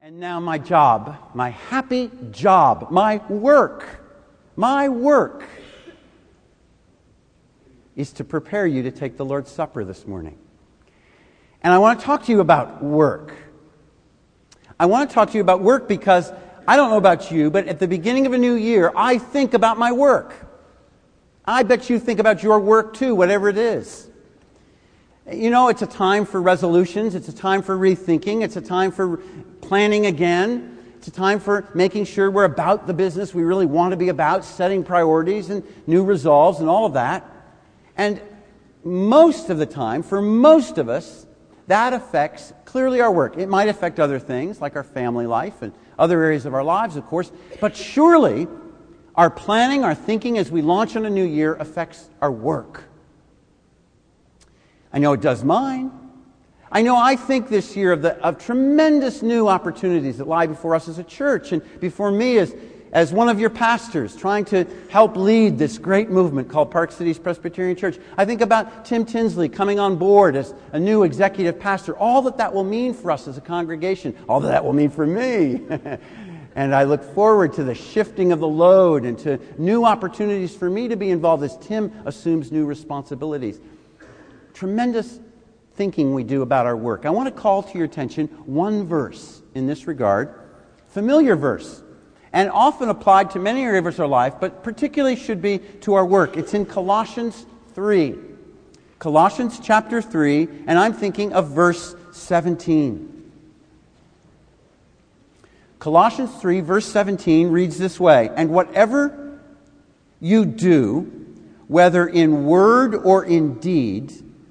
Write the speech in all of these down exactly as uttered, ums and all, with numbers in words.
And now my job, my happy job, my work, my work is to prepare you to take the Lord's Supper this morning. And I want to talk to you about work. I want to talk to you about work because I don't know about you, but at the beginning of a new year, I think about my work. I bet you think about your work too, whatever it is. You know, it's a time for resolutions. It's a time for rethinking. It's a time for planning again. It's a time for making sure we're about the business we really want to be about, setting priorities and new resolves and all of that. And most of the time, for most of us, that affects clearly our work. It might affect other things like our family life and other areas of our lives, of course. But surely, our planning, our thinking as we launch on a new year affects our work. I know it does mine. I know I think this year of the of tremendous new opportunities that lie before us as a church and before me as, as one of your pastors trying to help lead this great movement called Park Cities Presbyterian Church. I think about Tim Tinsley coming on board as a new executive pastor. All that that will mean for us as a congregation. All that that will mean for me. And I look forward to the shifting of the load and to new opportunities for me to be involved as Tim assumes new responsibilities. Tremendous thinking we do about our work. I want to call to your attention one verse in this regard, familiar verse, and often applied to many areas of our life, but particularly should be to our work. It's in Colossians three. Colossians chapter three, and I'm thinking of verse seventeen. Colossians three, verse seventeen reads this way, "And whatever you do, whether in word or in deed,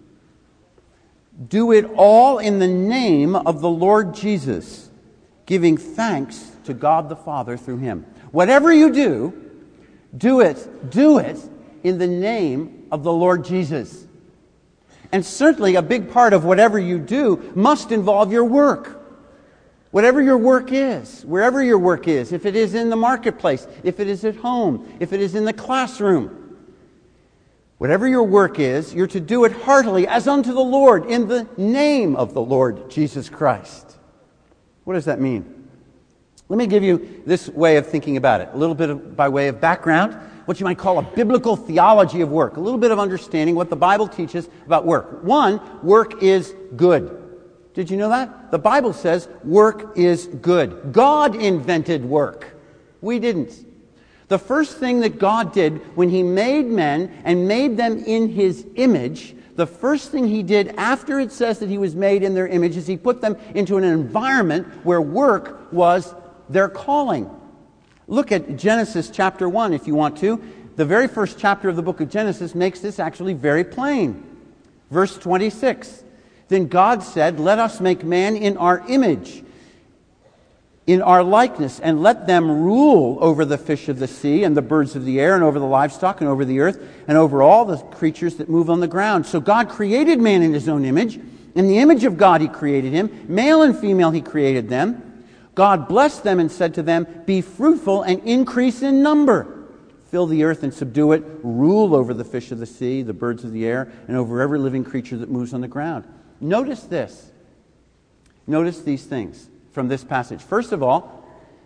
do it all in the name of the Lord Jesus, giving thanks to God the Father through Him." Whatever you do, do it, do it in the name of the Lord Jesus. And certainly a big part of whatever you do must involve your work. Whatever your work is, wherever your work is, if it is in the marketplace, if it is at home, if it is in the classroom, whatever your work is, you're to do it heartily as unto the Lord in the name of the Lord Jesus Christ. What does that mean? Let me give you this way of thinking about it. A little bit of, by way of background, what you might call a biblical theology of work. A little bit of understanding what the Bible teaches about work. One, work is good. Did you know that? The Bible says work is good. God invented work. We didn't. The first thing that God did when He made men and made them in His image, the first thing He did after it says that He was made in their image is He put them into an environment where work was their calling. Look at Genesis chapter one if you want to. The very first chapter of the book of Genesis makes this actually very plain. Verse twenty-six. "Then God said, 'Let us make man in our image, in our likeness, and let them rule over the fish of the sea and the birds of the air and over the livestock and over the earth and over all the creatures that move on the ground.' So God created man in His own image. In the image of God He created him. Male and female He created them. God blessed them and said to them, 'Be fruitful and increase in number. Fill the earth and subdue it. Rule over the fish of the sea, the birds of the air, and over every living creature that moves on the ground.'" Notice this. Notice these things from this passage. First of all,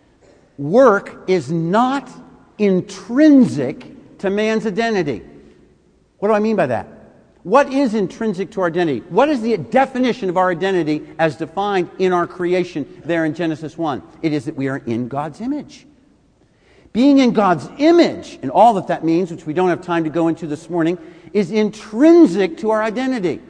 work is not intrinsic to man's identity. What do I mean by that? What is intrinsic to our identity? What is the definition of our identity as defined in our creation there in Genesis one? It is that we are in God's image. Being in God's image, and all that that means, which we don't have time to go into this morning, is intrinsic to our identity.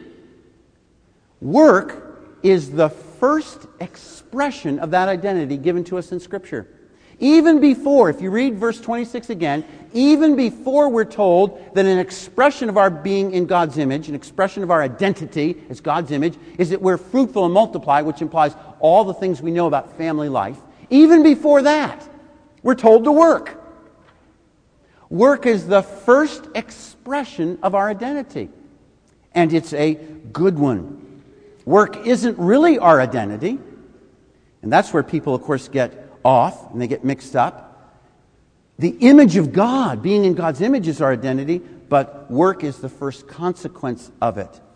Work is the first expression of that identity given to us in Scripture. Even before, if you read verse twenty-six again, even before we're told that an expression of our being in God's image, an expression of our identity as God's image, is that we're fruitful and multiply, which implies all the things we know about family life. Even before that, we're told to work. Work is the first expression of our identity, and it's a good one. Work isn't really our identity, and that's where people, of course, get off and they get mixed up. The image of God, being in God's image, is our identity, but work is the first consequence of it.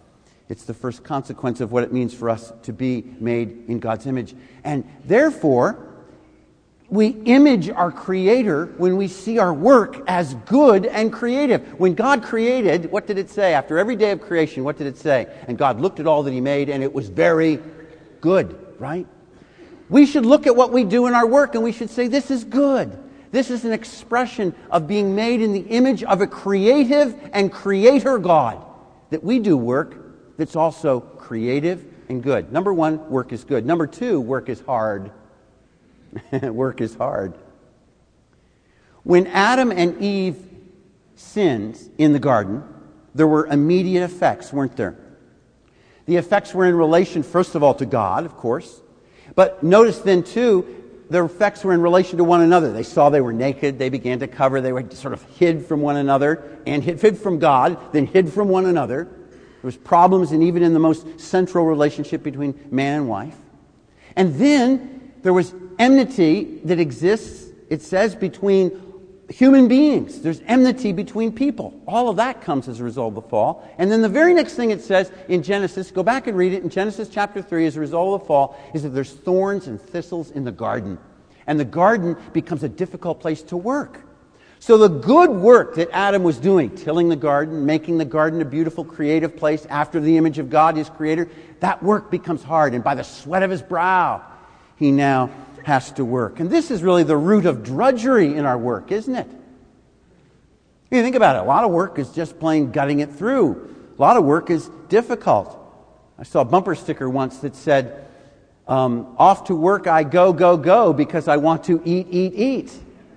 It's the first consequence of what it means for us to be made in God's image. And therefore, we image our Creator when we see our work as good and creative. When God created, what did it say? After every day of creation, what did it say? And God looked at all that He made, and it was very good, right? We should look at what we do in our work, and we should say, this is good. This is an expression of being made in the image of a creative and creator God. That we do work that's also creative and good. Number one, work is good. Number two, work is hard. Work is hard. When Adam and Eve sinned in the garden, there were immediate effects, weren't there? The effects were in relation, first of all, to God, of course. But notice then, too, the effects were in relation to one another. They saw they were naked. They began to cover. They were sort of hid from one another and hid, hid from God, then hid from one another. There was problems and even in the most central relationship between man and wife. And then there was enmity that exists, it says, between human beings. There's enmity between people. All of that comes as a result of the fall. And then the very next thing it says in Genesis, go back and read it, in Genesis chapter three, as a result of the fall, is that there's thorns and thistles in the garden. And the garden becomes a difficult place to work. So the good work that Adam was doing, tilling the garden, making the garden a beautiful, creative place after the image of God, His Creator, that work becomes hard. And by the sweat of his brow, he now has to work. And this is really the root of drudgery in our work, isn't it? You think about it. A lot of work is just plain gutting it through. A lot of work is difficult. I saw a bumper sticker once that said, um, off to work I go, go, go, because I want to eat, eat, eat.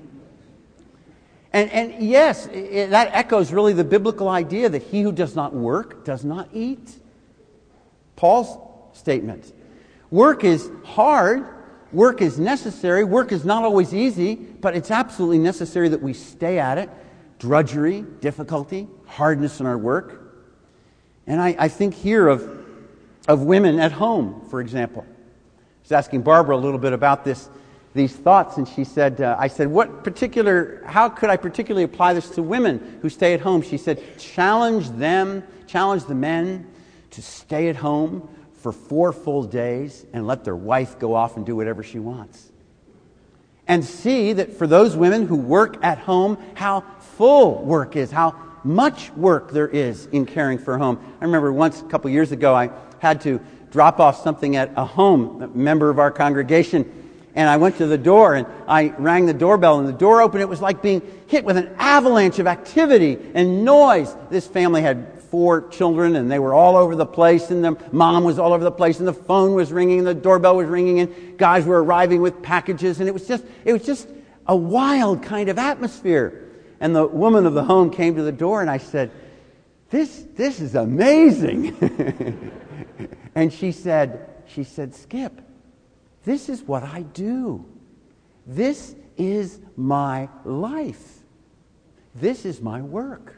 And, and yes, it, that echoes really the biblical idea that he who does not work does not eat. Paul's statement. Work is hard. Work is necessary. Work is not always easy, but it's absolutely necessary that we stay at it. Drudgery, difficulty, hardness in our work. And I, I think here of, of women at home, for example. I was asking Barbara a little bit about this, these thoughts, and she said, uh, I said, what particular, how could I particularly apply this to women who stay at home? She said, challenge them, challenge the men to stay at home for four full days and let their wife go off and do whatever she wants. And see that for those women who work at home, how full work is, how much work there is in caring for home. I remember once, a couple years ago, I had to drop off something at a home, a member of our congregation, and I went to the door and I rang the doorbell and the door opened. It was like being hit with an avalanche of activity and noise. This family had four children, and they were all over the place, and the mom was all over the place, and the phone was ringing, and the doorbell was ringing, and guys were arriving with packages, and it was just it was just a wild kind of atmosphere. And the woman of the home came to the door, and I said, This this is amazing. And she said, she said, Skip, this is what I do. This is my life. This is my work.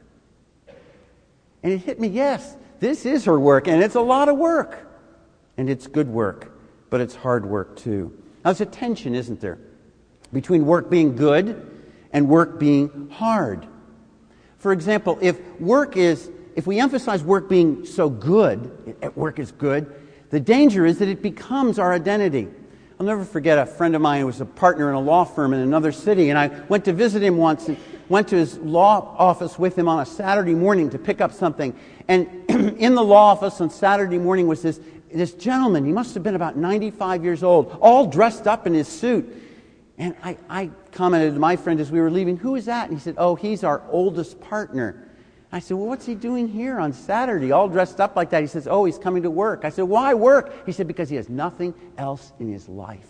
And it hit me, yes, this is her work, and it's a lot of work. And it's good work, but it's hard work too. Now, there's a tension, isn't there, between work being good and work being hard. For example, if work is, if we emphasize work being so good, work is good, the danger is that it becomes our identity. I'll never forget a friend of mine who was a partner in a law firm in another city, and I went to visit him once and went to his law office with him on a Saturday morning to pick up something. And in the law office on Saturday morning was this, this gentleman. He must have been about ninety-five years old, all dressed up in his suit. And I, I commented to my friend as we were leaving, who is that? And he said, oh, he's our oldest partner. I said, well, what's he doing here on Saturday, all dressed up like that? He says, oh, he's coming to work. I said, why work? He said, because he has nothing else in his life.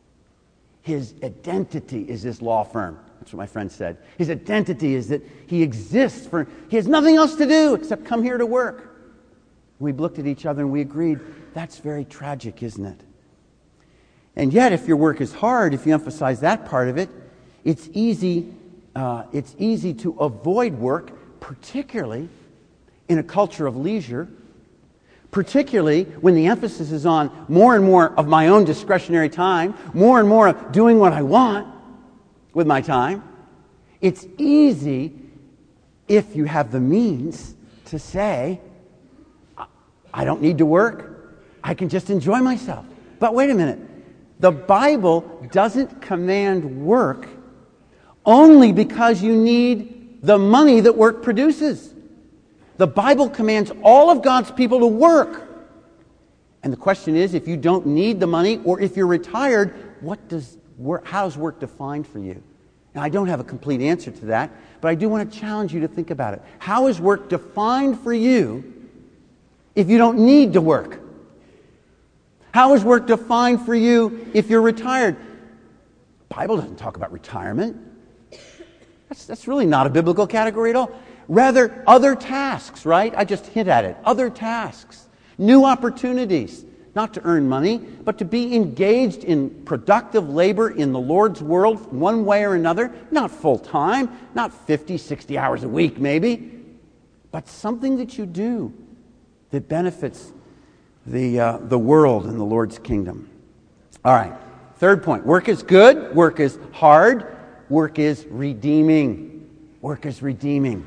His identity is this law firm. That's what my friend said. His identity is that he exists for, he has nothing else to do except come here to work. We looked at each other and we agreed, that's very tragic, isn't it? And yet, if your work is hard, if you emphasize that part of it, it's easy, uh, it's easy to avoid work, particularly in a culture of leisure, particularly when the emphasis is on more and more of my own discretionary time, more and more of doing what I want with my time. It's easy, if you have the means, to say, I don't need to work. I can just enjoy myself. But wait a minute. The Bible doesn't command work only because you need the money that work produces. The Bible commands all of God's people to work. And the question is, if you don't need the money, or if you're retired, what does work, how is work defined for you? Now, I don't have a complete answer to that, but I do want to challenge you to think about it. How is work defined for you if you don't need to work? How is work defined for you if you're retired? The Bible doesn't talk about retirement. That's, that's really not a biblical category at all. Rather, other tasks, right? I just hint at it. Other tasks. New opportunities. Not to earn money, but to be engaged in productive labor in the Lord's world one way or another. Not full time, not fifty, sixty hours a week maybe, but something that you do that benefits the, uh, the world and the Lord's kingdom. All right, third point. Work is good, work is hard, work is redeeming. Work is redeeming.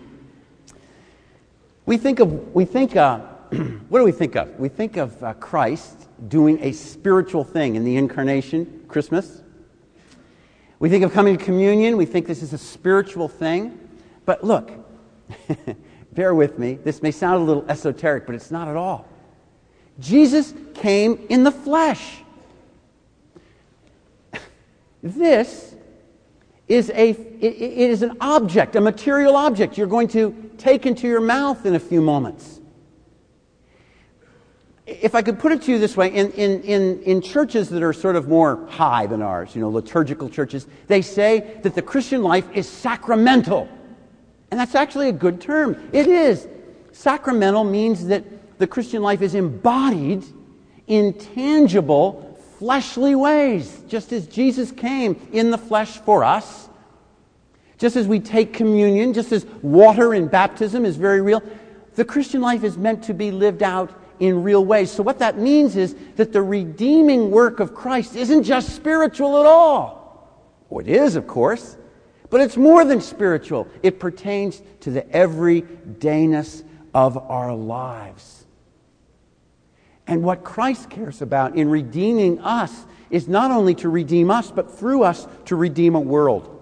We think of, we think, uh, what do we think of? We think of uh, Christ doing a spiritual thing in the incarnation, Christmas. We think of coming to communion. We think this is a spiritual thing. But look, bear with me. This may sound a little esoteric, but it's not at all. Jesus came in the flesh. This is a it, it is an object, a material object you're going to take into your mouth in a few moments. If I could put it to you this way, in, in, in, in churches that are sort of more high than ours, you know, liturgical churches, they say that the Christian life is sacramental. And that's actually a good term. It is. Sacramental means that the Christian life is embodied in tangible, fleshly ways, just as Jesus came in the flesh for us. Just as we take communion, just as water in baptism is very real, the Christian life is meant to be lived out in real ways. So what that means is that the redeeming work of Christ isn't just spiritual at all. Well, it is, of course, but it's more than spiritual. It pertains to the everydayness of our lives. And what Christ cares about in redeeming us is not only to redeem us, but through us to redeem a world.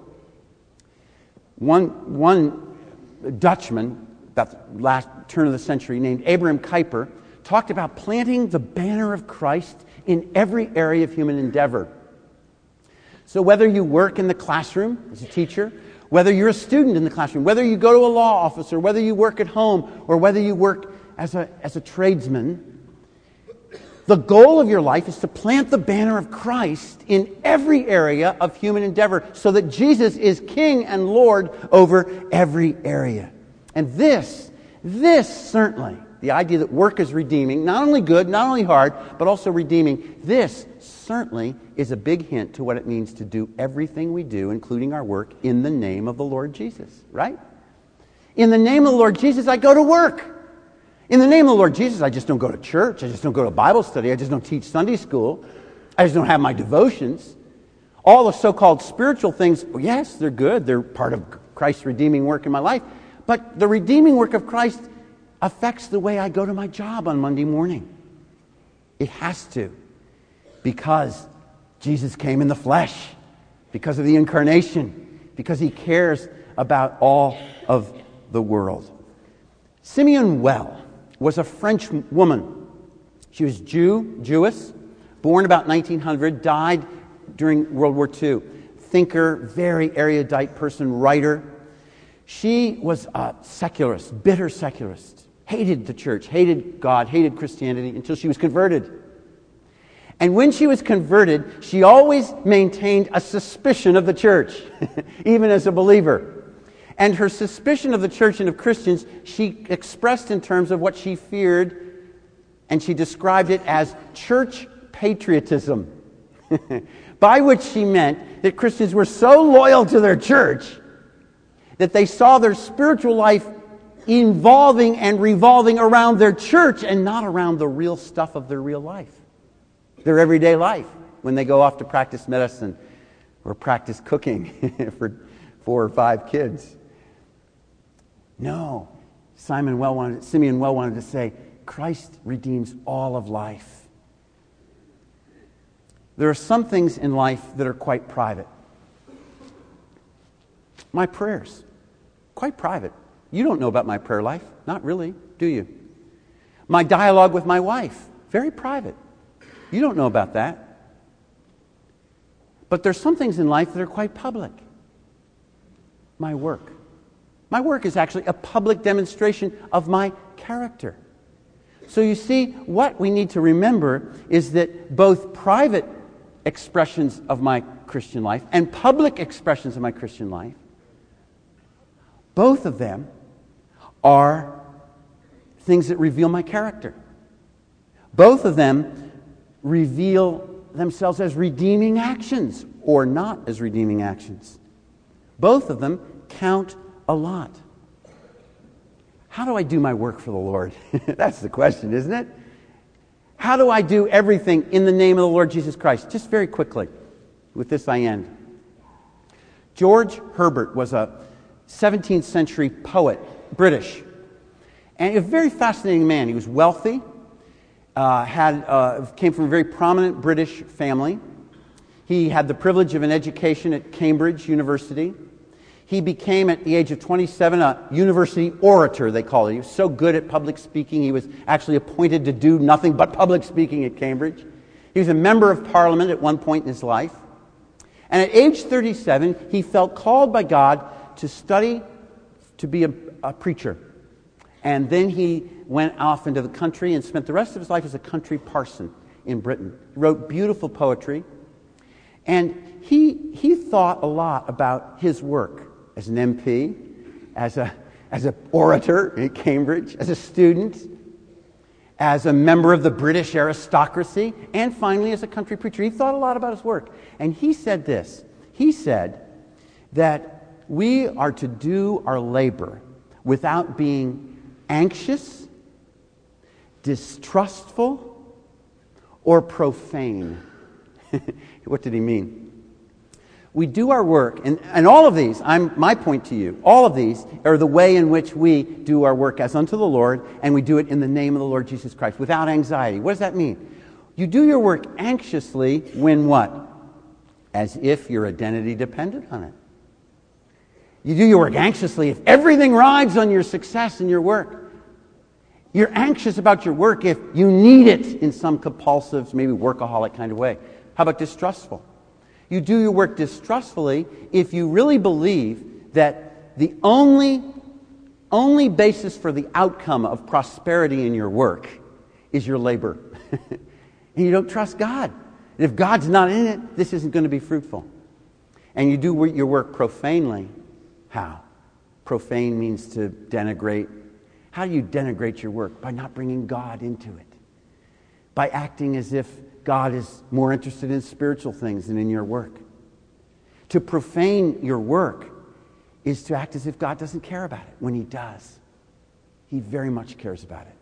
One, one Dutchman, about the last turn of the century, named Abraham Kuyper, talked about planting the banner of Christ in every area of human endeavor. So whether you work in the classroom as a teacher, whether you're a student in the classroom, whether you go to a law office, or whether you work at home, or whether you work as a, as a tradesman, the goal of your life is to plant the banner of Christ in every area of human endeavor so that Jesus is King and Lord over every area. And this, this certainly, the idea that work is redeeming, not only good, not only hard, but also redeeming, this certainly is a big hint to what it means to do everything we do, including our work, in the name of the Lord Jesus, right? In the name of the Lord Jesus, I go to work. In the name of the Lord Jesus, I just don't go to church. I just don't go to Bible study. I just don't teach Sunday school. I just don't have my devotions. All the so-called spiritual things, well, yes, they're good. They're part of Christ's redeeming work in my life. But the redeeming work of Christ affects the way I go to my job on Monday morning. It has to. Because Jesus came in the flesh. Because of the incarnation. Because He cares about all of the world. Simeon Well was a French woman. She was Jew, Jewish, born about nineteen hundred, died during World War Two. Thinker, very erudite person, writer. She was a secularist, bitter secularist. Hated the church, hated God, hated Christianity until she was converted. And when she was converted, she always maintained a suspicion of the church, even as a believer. And her suspicion of the church and of Christians, she expressed in terms of what she feared, and she described it as church patriotism, by which she meant that Christians were so loyal to their church that they saw their spiritual life involving and revolving around their church and not around the real stuff of their real life, their everyday life, when they go off to practice medicine or practice cooking for four or five kids. No, Simon Well wanted, Simeon Well wanted to say, Christ redeems all of life. There are some things in life that are quite private. My prayers, quite private. You don't know about my prayer life. Not really, do you? My dialogue with my wife, very private. You don't know about that. But there's some things in life that are quite public. My work. My work is actually a public demonstration of my character. So you see, what we need to remember is that both private expressions of my Christian life and public expressions of my Christian life, both of them are things that reveal my character. Both of them reveal themselves as redeeming actions or not as redeeming actions. Both of them count a lot. How do I do my work for the Lord? That's the question, isn't it? How do I do everything in the name of the Lord Jesus Christ? Just very quickly. With this I end. George Herbert was a seventeenth century poet, British. And a very fascinating man. He was wealthy, uh, had uh, came from a very prominent British family. He had the privilege of an education at Cambridge University. He became, at the age of twenty-seven, a university orator, they call it. He was so good at public speaking, he was actually appointed to do nothing but public speaking at Cambridge. He was a member of Parliament at one point in his life. And at age thirty-seven, he felt called by God to study to be a, a preacher. And then he went off into the country and spent the rest of his life as a country parson in Britain. He wrote beautiful poetry. And he, he thought a lot about his work as an M P, as a as an orator at Cambridge, as a student, as a member of the British aristocracy, and finally as a country preacher. He thought a lot about his work. And he said this. He said that we are to do our labor without being anxious, distrustful, or profane. What did he mean? We do our work, and, and all of these, I'm, my point to you, all of these are the way in which we do our work as unto the Lord, and we do it in the name of the Lord Jesus Christ, without anxiety. What does that mean? You do your work anxiously when what? As if your identity depended on it. You do your work anxiously if everything rides on your success in your work. You're anxious about your work if you need it in some compulsive, maybe workaholic kind of way. How about distrustful? You do your work distrustfully if you really believe that the only, only basis for the outcome of prosperity in your work is your labor. And you don't trust God. And if God's not in it, this isn't going to be fruitful. And you do your work profanely. How? Profane means to denigrate. How do you denigrate your work? By not bringing God into it. By acting as if God is more interested in spiritual things than in your work. To profane your work is to act as if God doesn't care about it, when He does. He very much cares about it.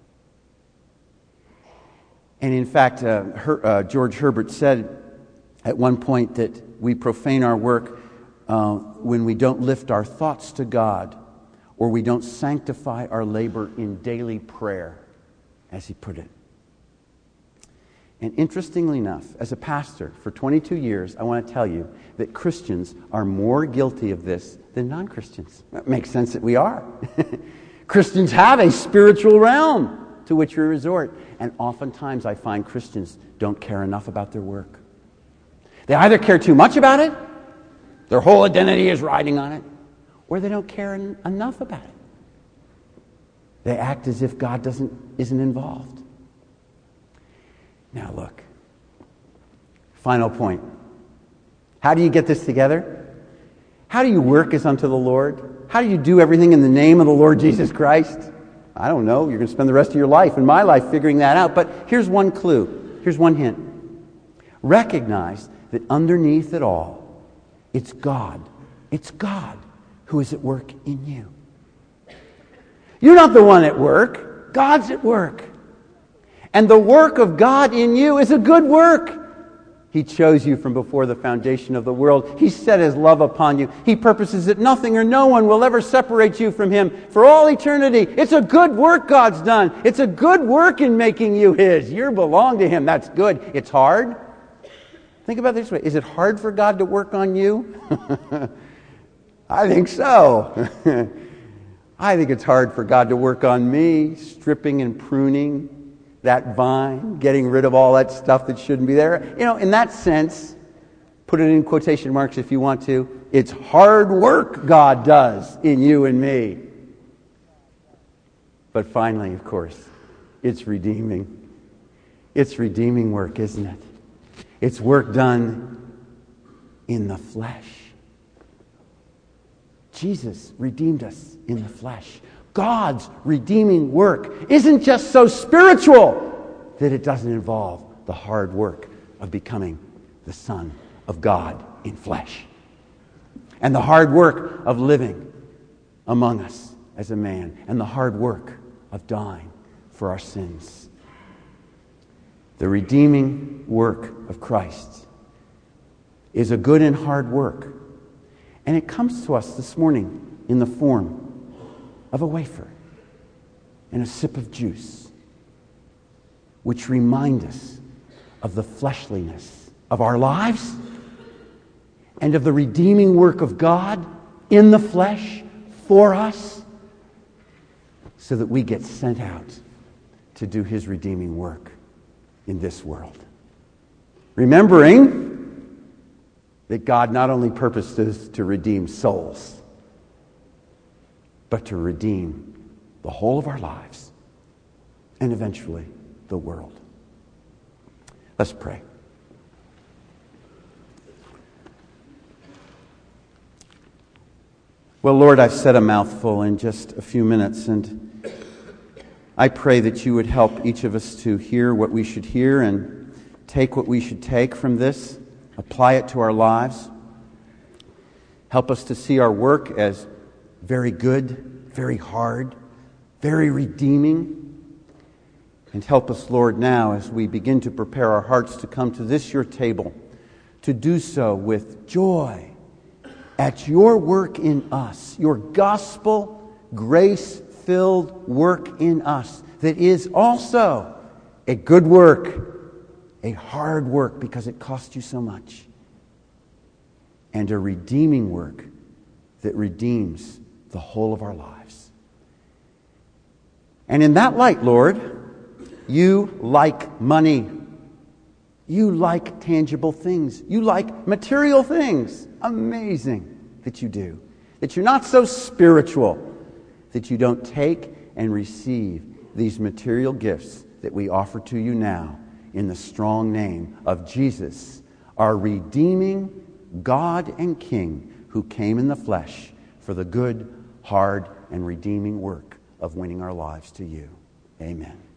And in fact, uh, Her, uh, George Herbert said at one point that we profane our work uh, when we don't lift our thoughts to God, or we don't sanctify our labor in daily prayer, as he put it. And interestingly enough, as a pastor for twenty-two years, I want to tell you that Christians are more guilty of this than non-Christians. It makes sense that we are. Christians have a spiritual realm to which we resort. And oftentimes I find Christians don't care enough about their work. They either care too much about it, their whole identity is riding on it, or they don't care en- enough about it. They act as if God doesn't isn't involved. Now look, final point. How do you get this together? How do you work as unto the Lord? How do you do everything in the name of the Lord Jesus Christ? I don't know. You're going to spend the rest of your life, and my life, figuring that out. But here's one clue. Here's one hint. Recognize that underneath it all, it's God. It's God who is at work in you. You're not the one at work. God's at work. And the work of God in you is a good work. He chose you from before the foundation of the world. He set His love upon you. He purposes that nothing or no one will ever separate you from Him for all eternity. It's a good work God's done. It's a good work in making you His. You belong to Him. That's good. It's hard. Think about it this way. Is it hard for God to work on you? I think so. I think it's hard for God to work on me, stripping and pruning that vine, getting rid of all that stuff that shouldn't be there. You know, in that sense, put it in quotation marks if you want to, it's hard work God does in you and me. But finally, of course, it's redeeming. It's redeeming work, isn't it? It's work done in the flesh. Jesus redeemed us in the flesh. God's redeeming work isn't just so spiritual that it doesn't involve the hard work of becoming the Son of God in flesh. And the hard work of living among us as a man. And the hard work of dying for our sins. The redeeming work of Christ is a good and hard work. And it comes to us this morning in the form of a wafer and a sip of juice, which remind us of the fleshliness of our lives and of the redeeming work of God in the flesh for us, so that we get sent out to do His redeeming work in this world. Remembering that God not only purposes to redeem souls, but to redeem the whole of our lives and eventually the world. Let's pray. Well, Lord, I've said a mouthful in just a few minutes, and I pray that you would help each of us to hear what we should hear and take what we should take from this, apply it to our lives. Help us to see our work as very good, very hard, very redeeming. And help us, Lord, now as we begin to prepare our hearts to come to this your table, to do so with joy at your work in us, your gospel, grace-filled work in us, that is also a good work, a hard work because it cost you so much, and a redeeming work that redeems the whole of our lives. And in that light, Lord, you like money. You like tangible things. You like material things. Amazing that you do. That you're not so spiritual that you don't take and receive these material gifts that we offer to you now in the strong name of Jesus, our redeeming God and King, who came in the flesh for the good, hard, and redeeming work of winning our lives to you. Amen.